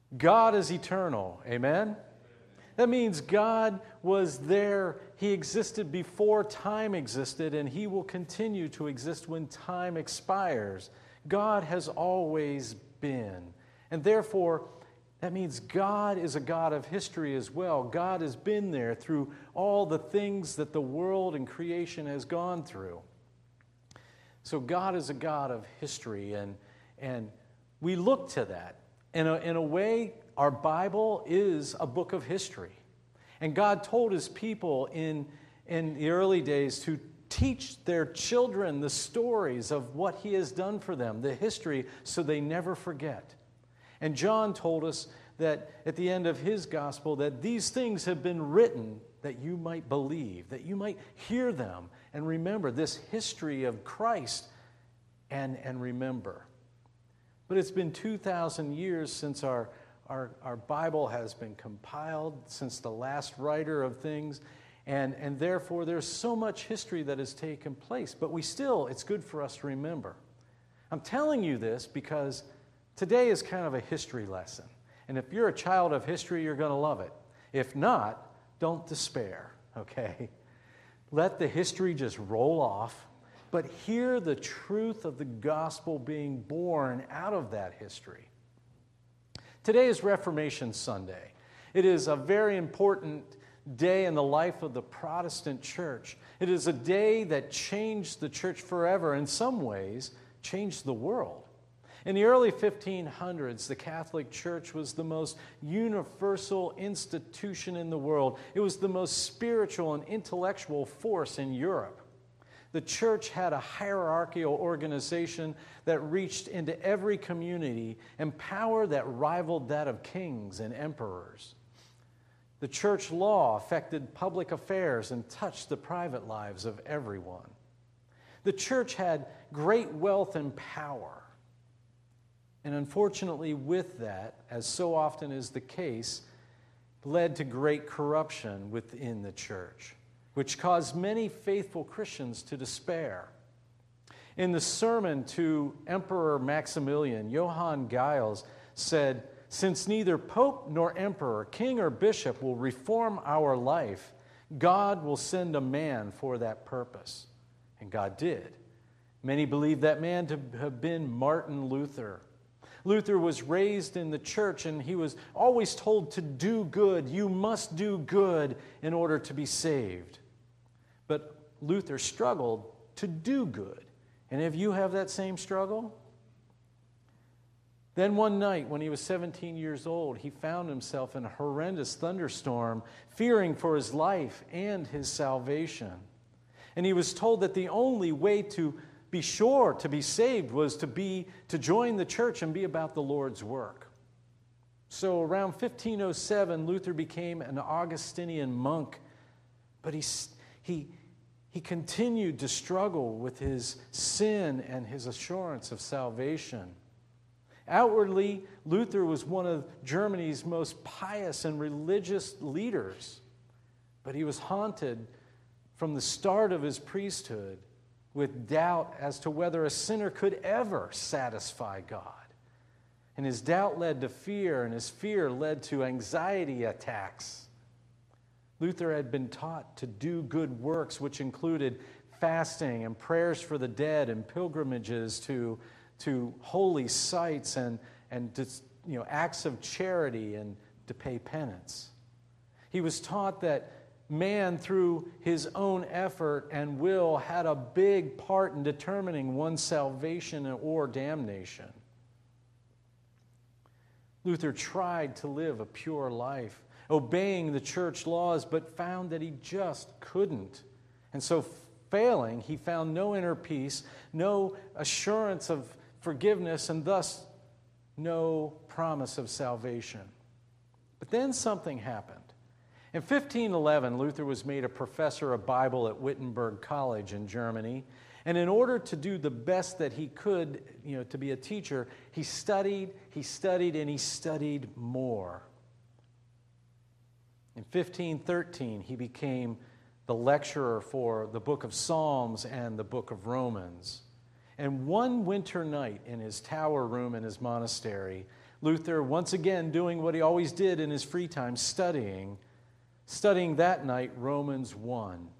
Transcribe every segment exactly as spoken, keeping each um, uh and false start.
God is eternal. Amen? That means God was there. He existed before time existed, and He will continue to exist when time expires. God has always been. And therefore, that means God is a God of history as well. God has been there through all the things that the world and creation has gone through. So God is a God of history, and, and we look to that. In a, in a way, our Bible is a book of history. And God told His people in, in the early days to teach their children the stories of what He has done for them, the history, so they never forget. And John told us that at the end of his gospel that these things have been written that you might believe, that you might hear them and remember this history of Christ and, and remember. But it's been two thousand years since our, our, our Bible has been compiled, since the last writer of things, and, and therefore there's so much history that has taken place. But we still, it's good for us to remember. I'm telling you this because today is kind of a history lesson. And if you're a child of history, you're going to love it. If not, don't despair, okay? Let the history just roll off, but hear the truth of the gospel being born out of that history. Today is Reformation Sunday. It is a very important day in the life of the Protestant church. It is a day that changed the church forever, in some ways, changed the world. In the early fifteen hundreds, the Catholic Church was the most universal institution in the world. It was the most spiritual and intellectual force in Europe. The church had a hierarchical organization that reached into every community and power that rivaled that of kings and emperors. The church law affected public affairs and touched the private lives of everyone. The church had great wealth and power. And unfortunately, with that, as so often is the case, led to great corruption within the church, which caused many faithful Christians to despair. In the sermon to Emperor Maximilian, Johann Giles said, "Since neither pope nor emperor, king or bishop will reform our life, God will send a man for that purpose." And God did. Many believe that man to have been Martin Luther. Luther was raised in the church, and he was always told to do good. You must do good in order to be saved. But Luther struggled to do good. And if you have that same struggle? Then one night, when he was seventeen years old, he found himself in a horrendous thunderstorm, fearing for his life and his salvation. And he was told that the only way to be sure to be saved was to be to join the church and be about the Lord's work. So around fifteen oh seven, Luther became an Augustinian monk, but he, he, he continued to struggle with his sin and his assurance of salvation. Outwardly, Luther was one of Germany's most pious and religious leaders, but he was haunted from the start of his priesthood with doubt as to whether a sinner could ever satisfy God. And his doubt led to fear, and his fear led to anxiety attacks. Luther had been taught to do good works, which included fasting and prayers for the dead and pilgrimages to, to holy sites and, and you know, acts of charity and to pay penance. He was taught that man, through his own effort and will, had a big part in determining one's salvation or damnation. Luther tried to live a pure life, obeying the church laws, but found that he just couldn't. And so, failing, he found no inner peace, no assurance of forgiveness, and thus no promise of salvation. But then something happened. In fifteen eleven, Luther was made a professor of Bible at Wittenberg College in Germany. And in order to do the best that he could, you know, to be a teacher, he studied, he studied, and he studied more. In fifteen thirteen, he became the lecturer for the book of Psalms and the book of Romans. And one winter night in his tower room in his monastery, Luther, once again doing what he always did in his free time, studying, studying that night Romans one.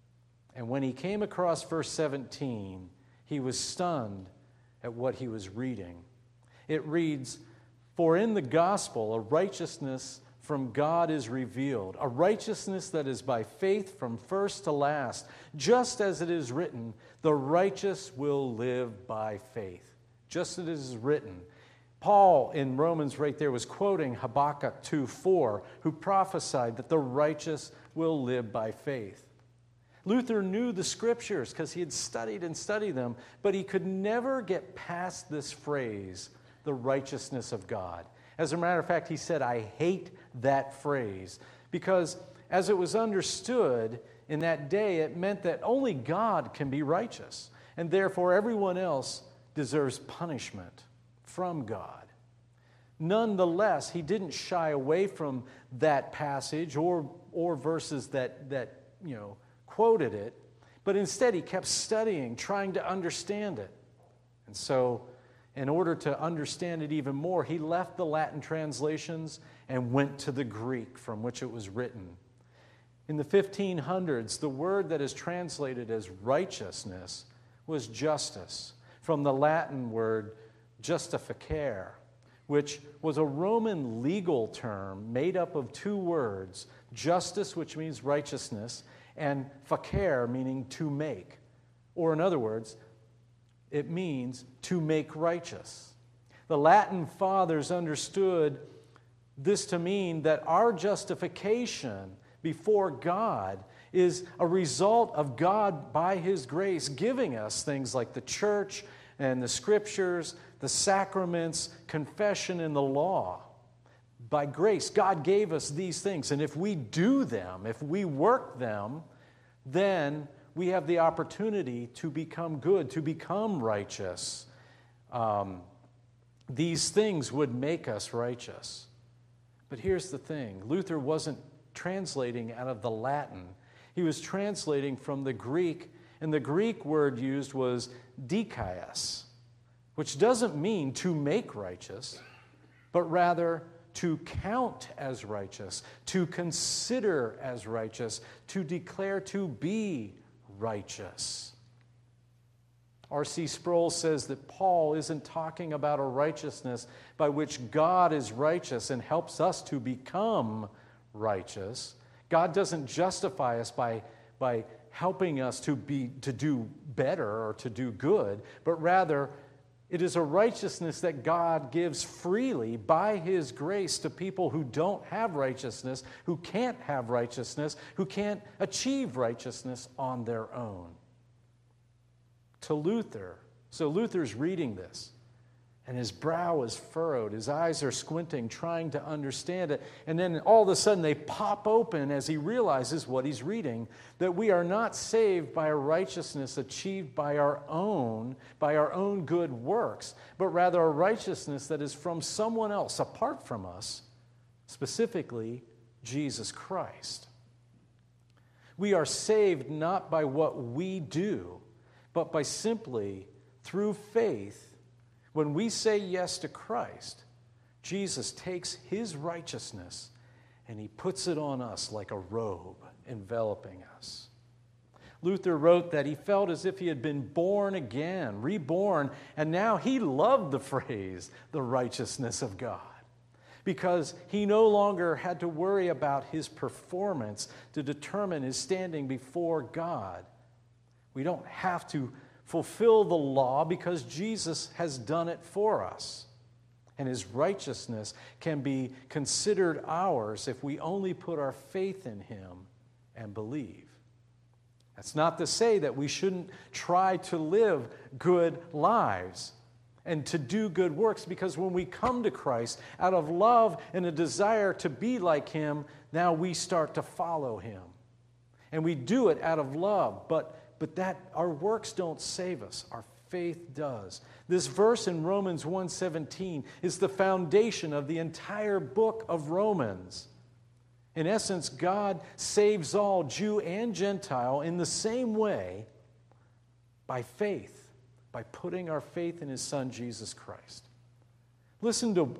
And when he came across verse seventeen, he was stunned at what he was reading. It reads, "For in the gospel a righteousness from God is revealed, a righteousness that is by faith from first to last, just as it is written, the righteous will live by faith." Just as it is written. Paul in Romans right there was quoting Habakkuk two four, who prophesied that the righteous will live by faith. Luther knew the scriptures because he had studied and studied them, but he could never get past this phrase, the righteousness of God. As a matter of fact, he said, "I hate that phrase," because as it was understood in that day, it meant that only God can be righteous, and therefore everyone else deserves punishment from God. Nonetheless, he didn't shy away from that passage or, or verses that, that, you know, quoted it, but instead he kept studying, trying to understand it. And so, in order to understand it even more, he left the Latin translations and went to the Greek from which it was written. In the fifteen hundreds, the word that is translated as righteousness was justice, from the Latin word justificare, which was a Roman legal term made up of two words, justice, which means righteousness, and facere, meaning to make. Or in other words, it means to make righteous. The Latin fathers understood this to mean that our justification before God is a result of God, by His grace, giving us things like the church and the scriptures, the sacraments, confession, and the law. By grace, God gave us these things, and if we do them, if we work them, then we have the opportunity to become good, to become righteous. Um, these things would make us righteous. But here's the thing. Luther wasn't translating out of the Latin. He was translating from the Greek, and the Greek word used was dikaios, which doesn't mean to make righteous, but rather to count as righteous, to consider as righteous, to declare to be righteous. R C Sproul says that Paul isn't talking about a righteousness by which God is righteous and helps us to become righteous. God doesn't justify us by, by helping us to be to do better or to do good, but rather it is a righteousness that God gives freely by His grace to people who don't have righteousness, who can't have righteousness, who can't achieve righteousness on their own. To Luther, so Luther's reading this, and his brow is furrowed, his eyes are squinting, trying to understand it, and then all of a sudden they pop open as he realizes what he's reading, that we are not saved by a righteousness achieved by our own, by our own good works, but rather a righteousness that is from someone else, apart from us, specifically Jesus Christ. We are saved not by what we do, but by simply, through faith. When we say yes to Christ, Jesus takes His righteousness and He puts it on us like a robe, enveloping us. Luther wrote that he felt as if he had been born again, reborn, and now he loved the phrase, the righteousness of God, because he no longer had to worry about his performance to determine his standing before God. We don't have to fulfill the law because Jesus has done it for us. And His righteousness can be considered ours if we only put our faith in Him and believe. That's not to say that we shouldn't try to live good lives and to do good works, because when we come to Christ out of love and a desire to be like Him, now we start to follow Him. And we do it out of love, but But that our works don't save us. Our faith does. This verse in Romans one seventeen is the foundation of the entire book of Romans. In essence, God saves all, Jew and Gentile, in the same way by faith, by putting our faith in His Son, Jesus Christ. Listen to,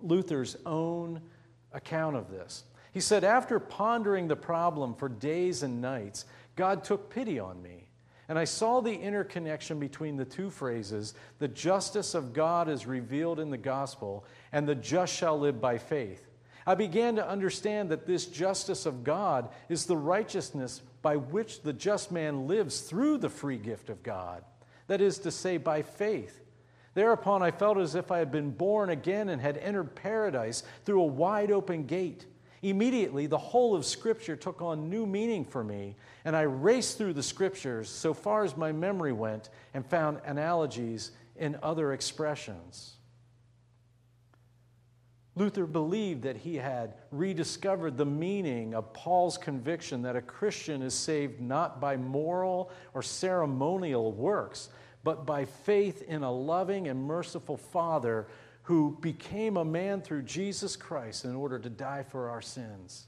Luther's own account of this. He said, "After pondering the problem for days and nights, God took pity on me, and I saw the interconnection between the two phrases, the justice of God is revealed in the gospel, and the just shall live by faith. I began to understand that this justice of God is the righteousness by which the just man lives through the free gift of God, that is to say, by faith. Thereupon I felt as if I had been born again and had entered paradise through a wide open gate. Immediately, the whole of Scripture took on new meaning for me, and I raced through the Scriptures so far as my memory went and found analogies in other expressions." Luther believed that he had rediscovered the meaning of Paul's conviction that a Christian is saved not by moral or ceremonial works, but by faith in a loving and merciful Father who became a man through Jesus Christ in order to die for our sins.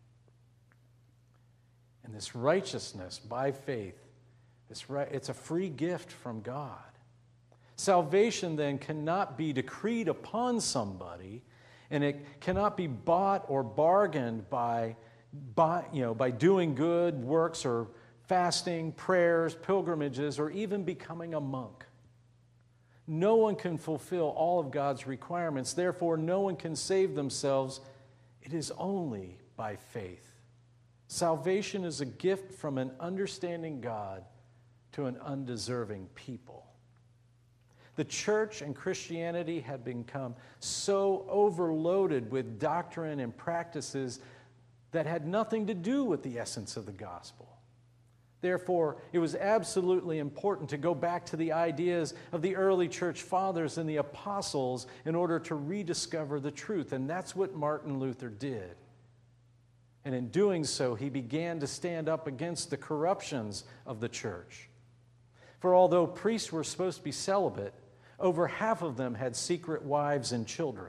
And this righteousness by faith, this right, it's a free gift from God. Salvation then cannot be decreed upon somebody, and it cannot be bought or bargained by, by, you know, by doing good works or fasting, prayers, pilgrimages, or even becoming a monk. No one can fulfill all of God's requirements. Therefore, no one can save themselves. It is only by faith. Salvation is a gift from an understanding God to an undeserving people. The church and Christianity had become so overloaded with doctrine and practices that had nothing to do with the essence of the gospel. Therefore, it was absolutely important to go back to the ideas of the early church fathers and the apostles in order to rediscover the truth. And that's what Martin Luther did. And in doing so, he began to stand up against the corruptions of the church. For although priests were supposed to be celibate, over half of them had secret wives and children.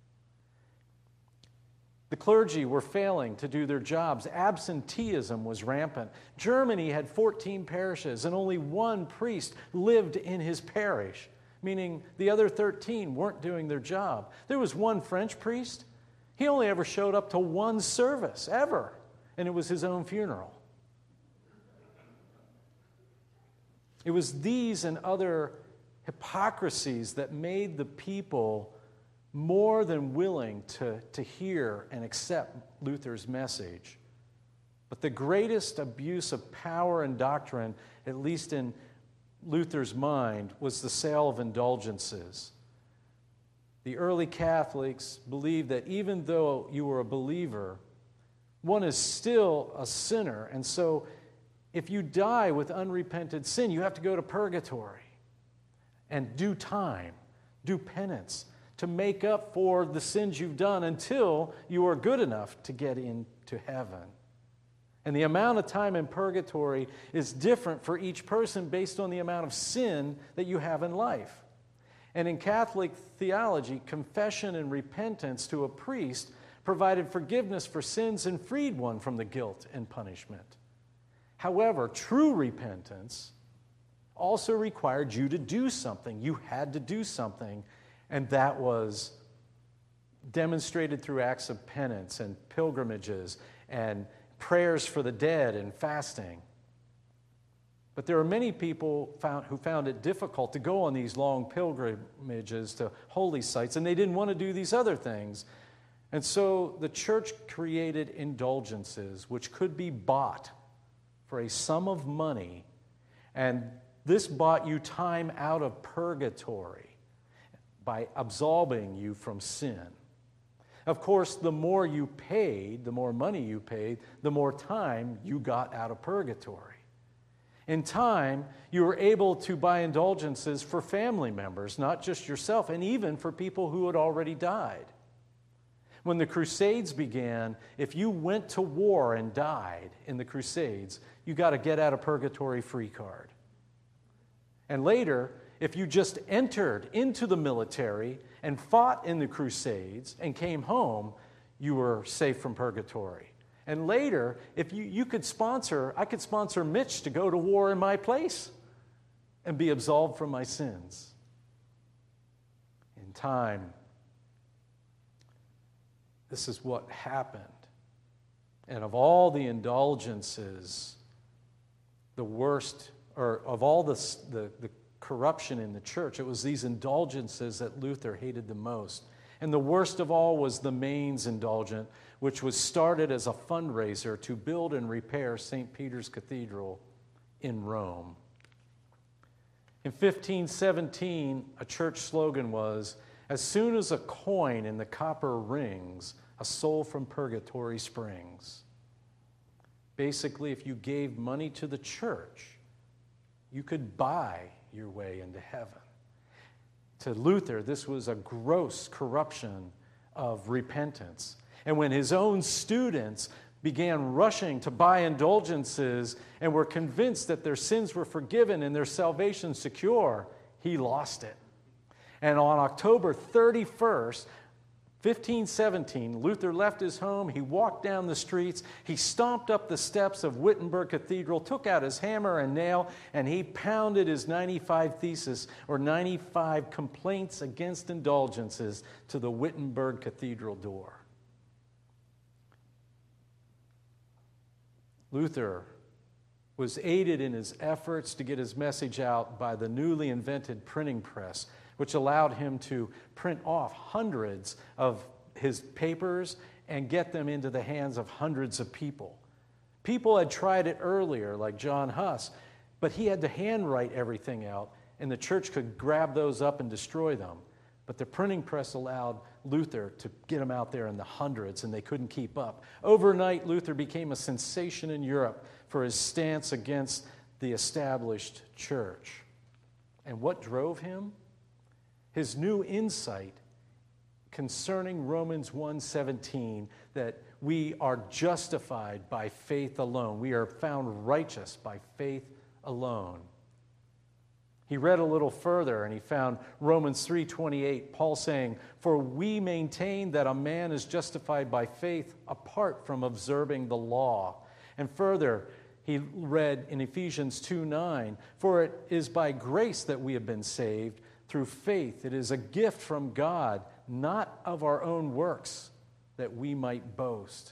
The clergy were failing to do their jobs. Absenteeism was rampant. Germany had fourteen parishes, and only one priest lived in his parish, meaning the other thirteen weren't doing their job. There was one French priest. He only ever showed up to one service, ever, and it was his own funeral. It was these and other hypocrisies that made the people more than willing to, to hear and accept Luther's message. But the greatest abuse of power and doctrine, at least in Luther's mind, was the sale of indulgences. The early Catholics believed that even though you were a believer, one is still a sinner, and so if you die with unrepented sin, you have to go to purgatory and do time, do penance, to make up for the sins you've done until you are good enough to get into heaven. And the amount of time in purgatory is different for each person based on the amount of sin that you have in life. And in Catholic theology, confession and repentance to a priest provided forgiveness for sins and freed one from the guilt and punishment. However, true repentance also required you to do something. You had to do something, and that was demonstrated through acts of penance and pilgrimages and prayers for the dead and fasting. But there are many people found, who found it difficult to go on these long pilgrimages to holy sites, and they didn't want to do these other things. And so the church created indulgences which could be bought for a sum of money, and this bought you time out of purgatory by absolving you from sin. Of course, the more you paid, the more money you paid, the more time you got out of purgatory. In time, you were able to buy indulgences for family members, not just yourself, and even for people who had already died. When the Crusades began, if you went to war and died in the Crusades, you got a get out of purgatory free card. And later, if you just entered into the military and fought in the Crusades and came home, you were safe from purgatory. And later, if you, you could sponsor, I could sponsor Mitch to go to war in my place and be absolved from my sins. In time, this is what happened. And of all the indulgences, the worst, or of all the, the, the corruption in the church, it was these indulgences that Luther hated the most. And the worst of all was the Mainz indulgent, which was started as a fundraiser to build and repair Saint Peter's Cathedral in Rome. In fifteen seventeen, a church slogan was, "As soon as a coin in the copper rings, a soul from purgatory springs." Basically, if you gave money to the church, you could buy your way into heaven. To Luther, this was a gross corruption of repentance. And when his own students began rushing to buy indulgences and were convinced that their sins were forgiven and their salvation secure, he lost it. And on October thirty-first, fifteen seventeen, Luther left his home, he walked down the streets, he stomped up the steps of Wittenberg Cathedral, took out his hammer and nail, and he pounded his ninety-five theses, or ninety-five complaints against indulgences, to the Wittenberg Cathedral door. Luther was aided in his efforts to get his message out by the newly invented printing press, which allowed him to print off hundreds of his papers and get them into the hands of hundreds of people. People had tried it earlier, like John Huss, but he had to handwrite everything out, and the church could grab those up and destroy them. But the printing press allowed Luther to get them out there in the hundreds, and they couldn't keep up. Overnight, Luther became a sensation in Europe for his stance against the established church. And what drove him? His new insight concerning Romans one seventeen, that we are justified by faith alone. We are found righteous by faith alone. He read a little further and he found Romans three twenty-eight, Paul saying, "For we maintain that a man is justified by faith apart from observing the law." And further, he read in Ephesians two nine, "For it is by grace that we have been saved, through faith. It is a gift from God, not of our own works, that we might boast."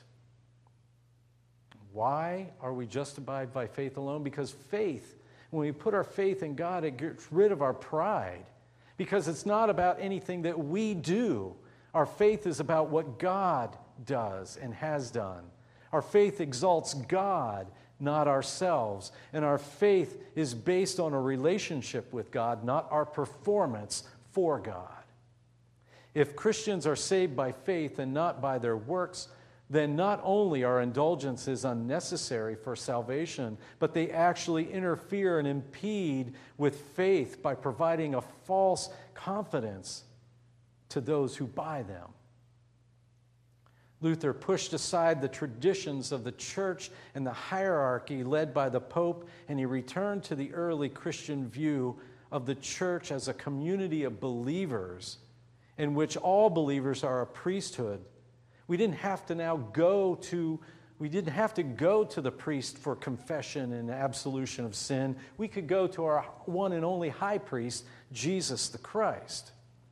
Why are we justified by faith alone? Because faith, when we put our faith in God, it gets rid of our pride. Because it's not about anything that we do. Our faith is about what God does and has done. Our faith exalts God, not ourselves. And our faith is based on a relationship with God, not our performance for God. If Christians are saved by faith and not by their works, then not only are indulgences unnecessary for salvation, but they actually interfere and impede with faith by providing a false confidence to those who buy them. Luther pushed aside the traditions of the church and the hierarchy led by the Pope, and he returned to the early Christian view of the church as a community of believers in which all believers are a priesthood. We didn't have to now go to, we didn't have to go to the priest for confession and absolution of sin. We could go to our one and only high priest, Jesus the Christ.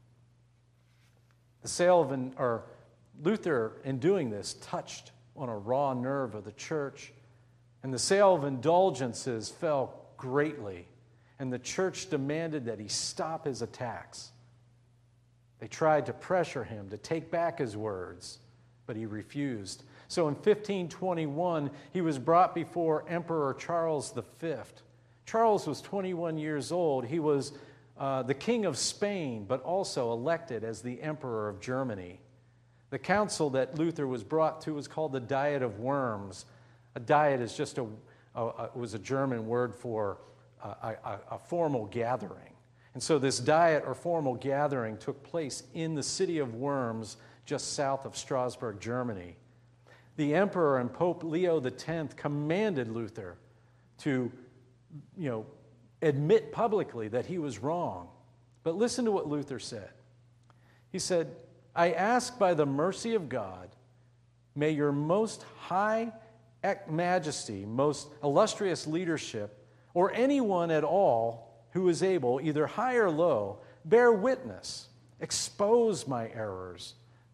The sale of an, or Luther, in doing this, touched on a raw nerve of the church, and the sale of indulgences fell greatly, and the church demanded that he stop his attacks. They tried to pressure him to take back his words, but he refused. So in fifteen twenty-one, he was brought before Emperor Charles the Fifth. Charles was twenty-one years old. He was uh, the king of Spain, but also elected as the emperor of Germany. The council that Luther was brought to was called the Diet of Worms. A diet is just a, a, a was a German word for a, a, a formal gathering. And so this diet or formal gathering took place in the city of Worms, just south of Strasbourg, Germany. The emperor and Pope Leo the Tenth commanded Luther to, you know, admit publicly that he was wrong. But listen to what Luther said. He said, "I ask by the mercy of God, may your most high majesty, most illustrious leadership, or anyone at all who is able, either high or low, bear witness, expose my errors,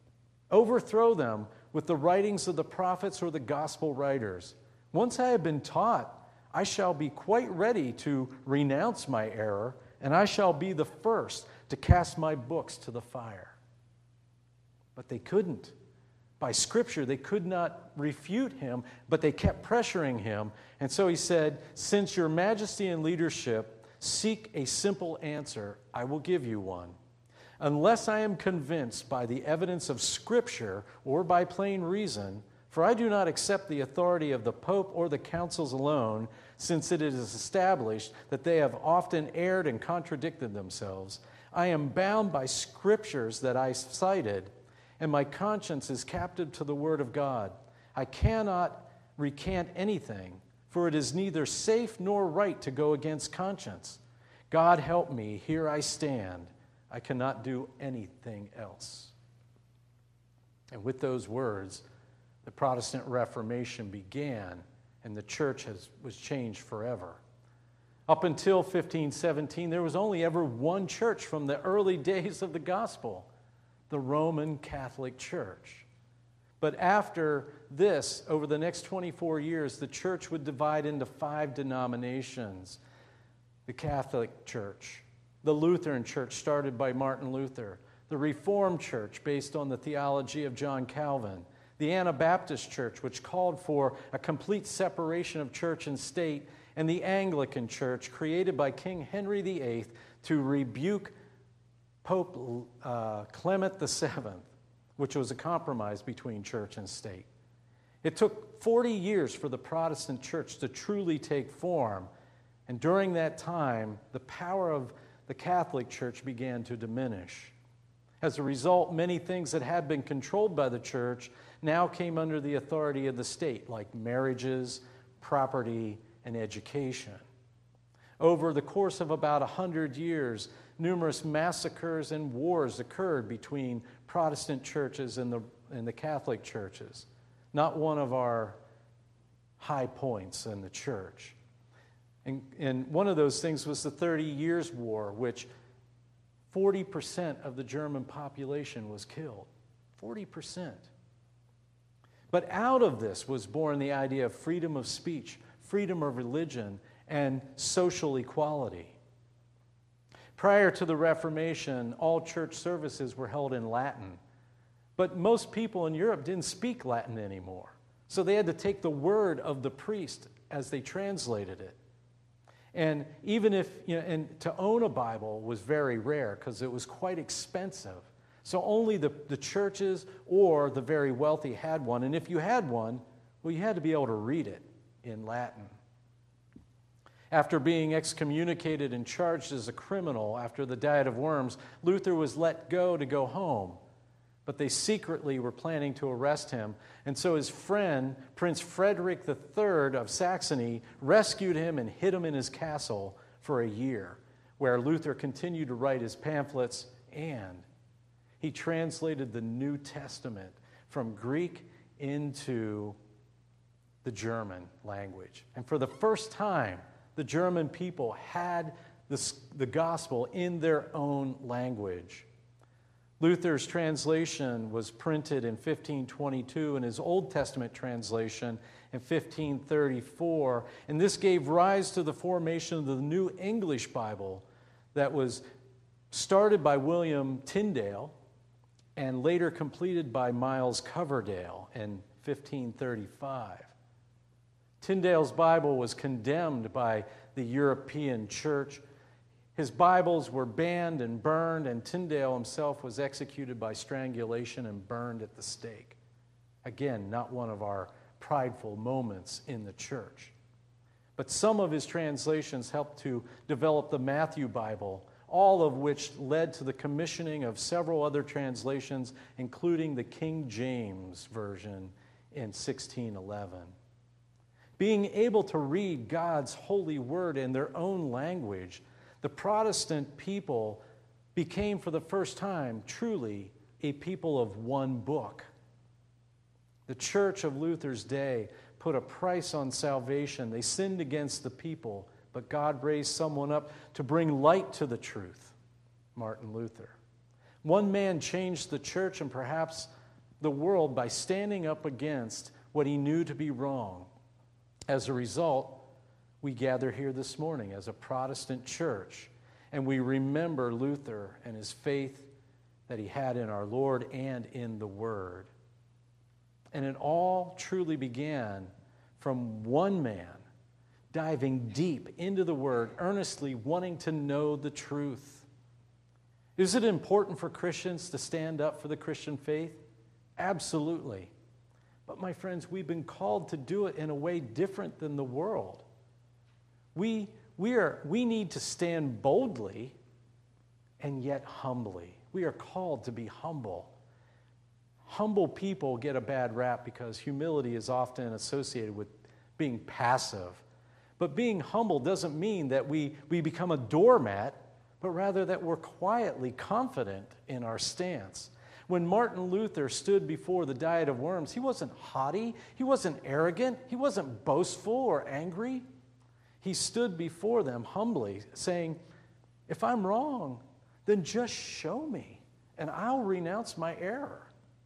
Overthrow them with the writings of the prophets or the gospel writers. Once I have been taught, I shall be quite ready to renounce my error, and I shall be the first to cast my books to the fire. But they couldn't. By Scripture, they could not refute him, but they kept pressuring him. And so he said, since your majesty and leadership seek a simple answer, I will give you one. Unless I am convinced by the evidence of Scripture or by plain reason, for I do not accept the authority of the Pope or the councils alone, since it is established that they have often erred and contradicted themselves. I am bound by Scriptures that I cited, and my conscience is captive to the Word of God. I cannot recant anything, for it is neither safe nor right to go against conscience. God help me, here I stand. I cannot do anything else. And with those words, the Protestant Reformation began, and the church has, was changed forever. Up until fifteen seventeen, there was only ever one church from the early days of the gospel, the Roman Catholic Church. But after this, over the next twenty-four years, the church would divide into five denominations. The Catholic Church, the Lutheran Church started by Martin Luther, the Reformed Church based on the theology of John Calvin, the Anabaptist Church, which called for a complete separation of church and state, and the Anglican Church, created by King Henry the Eighth to rebuke Pope uh, Clement the Seventh, which was a compromise between church and state. It took forty years for the Protestant church to truly take form, and during that time, the power of the Catholic Church began to diminish. As a result, many things that had been controlled by the church now came under the authority of the state, like marriages, property, and education. Over the course of about a hundred years, numerous massacres and wars occurred between Protestant churches and the, and the Catholic churches. Not one of our high points in the church. And, and one of those things was the Thirty Years' War, which forty percent of the German population was killed. forty percent. But out of this was born the idea of freedom of speech, freedom of religion, and social equality. Prior to the Reformation, all church services were held in Latin. But most people in Europe didn't speak Latin anymore. So they had to take the word of the priest as they translated it. And even if, you know, and to own a Bible was very rare because it was quite expensive. So only the, the churches or the very wealthy had one. And if you had one, well, you had to be able to read it in Latin. After being excommunicated and charged as a criminal after the Diet of Worms, Luther was let go to go home. But they secretly were planning to arrest him. And so his friend, Prince Frederick the Third of Saxony, rescued him and hid him in his castle for a year, where Luther continued to write his pamphlets, and he translated the New Testament from Greek into the German language. And for the first time, the German people had the, the gospel in their own language. Luther's translation was printed in fifteen twenty-two and his Old Testament translation in fifteen thirty-four. And this gave rise to the formation of the New English Bible that was started by William Tyndale and later completed by Miles Coverdale in fifteen thirty-five. Tyndale's Bible was condemned by the European church. His Bibles were banned and burned, and Tyndale himself was executed by strangulation and burned at the stake. Again, not one of our prideful moments in the church. But some of his translations helped to develop the Matthew Bible, all of which led to the commissioning of several other translations, including the King James Version in sixteen eleven. Being able to read God's holy word in their own language, the Protestant people became for the first time truly a people of one book. The church of Luther's day put a price on salvation. They sinned against the people, but God raised someone up to bring light to the truth, Martin Luther. One man changed the church, and perhaps the world by standing up against what he knew to be wrong. As a result, we gather here this morning as a Protestant church, and we remember Luther and his faith that he had in our Lord and in the Word. And it all truly began from one man diving deep into the Word, earnestly wanting to know the truth. Is it important for Christians to stand up for the Christian faith? Absolutely. But my friends, we've been called to do it in a way different than the world. We, we, are, we need to stand boldly and yet humbly. We are called to be humble. Humble people get a bad rap because humility is often associated with being passive. But being humble doesn't mean that we, we become a doormat, but rather that we're quietly confident in our stance. When Martin Luther stood before the Diet of Worms, he wasn't haughty, he wasn't arrogant, he wasn't boastful or angry. He stood before them humbly, saying, if I'm wrong, then just show me, and I'll renounce my error.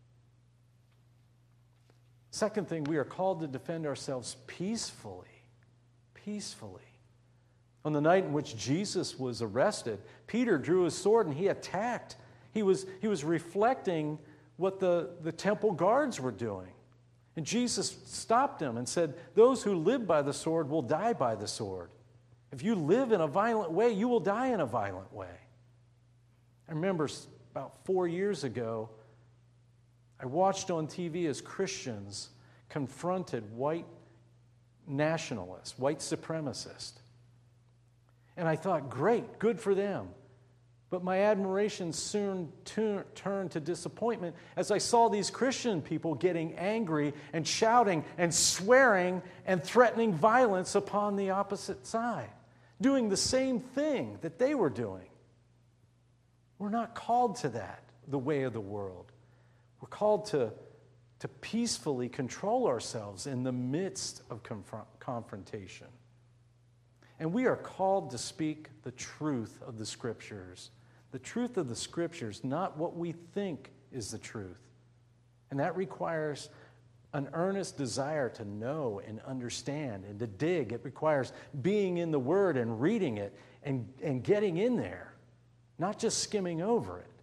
Second thing, we are called to defend ourselves peacefully. Peacefully. On the night in which Jesus was arrested, Peter drew his sword and he attacked. He was, he was reflecting what the, the temple guards were doing. And Jesus stopped him and said, those who live by the sword will die by the sword. If you live in a violent way, you will die in a violent way. I remember about four years ago, I watched on T V as Christians confronted white nationalists, white supremacists. And I thought, great, good for them. But my admiration soon tu- turned to disappointment as I saw these Christian people getting angry and shouting and swearing and threatening violence upon the opposite side, doing the same thing that they were doing. We're not called to that, the way of the world. We're called to, to peacefully control ourselves in the midst of confront, confrontation. And we are called to speak the truth of the Scriptures. The truth of the Scriptures, not what we think is the truth. And that requires an earnest desire to know and understand and to dig. It requires being in the Word and reading it and, and getting in there, not just skimming over it.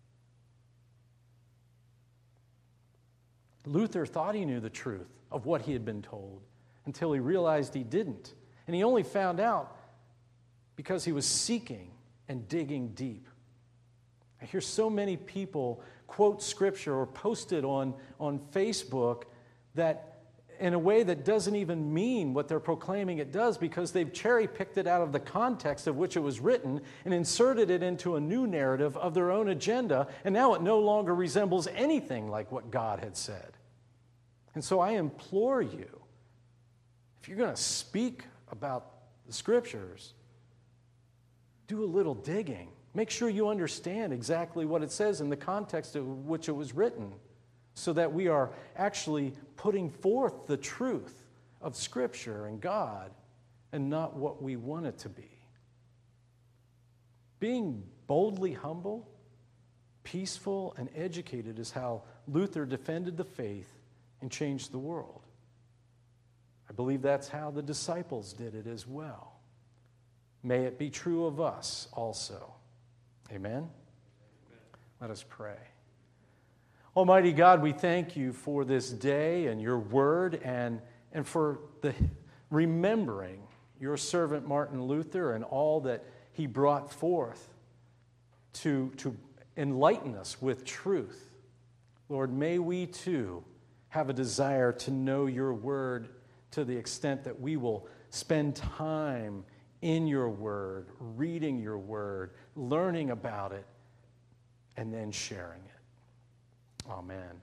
Luther thought he knew the truth of what he had been told until he realized he didn't. And he only found out because he was seeking and digging deep. I hear so many people quote Scripture or post it on, on Facebook that in a way that doesn't even mean what they're proclaiming it does, because they've cherry-picked it out of the context of which it was written and inserted it into a new narrative of their own agenda, and now it no longer resembles anything like what God had said. And so I implore you, if you're going to speak about the Scriptures, do a little digging. Make sure you understand exactly what it says in the context of which it was written, so that we are actually putting forth the truth of Scripture and God and not what we want it to be. Being boldly humble, peaceful, and educated is how Luther defended the faith and changed the world. I believe that's how the disciples did it as well. May it be true of us also. Amen? Amen. Let us pray. Almighty God, we thank you for this day and your word, and, and for the remembering your servant Martin Luther and all that he brought forth to, to enlighten us with truth. Lord, may we too have a desire to know your word to the extent that we will spend time in your word, reading your word, learning about it, and then sharing it. Amen.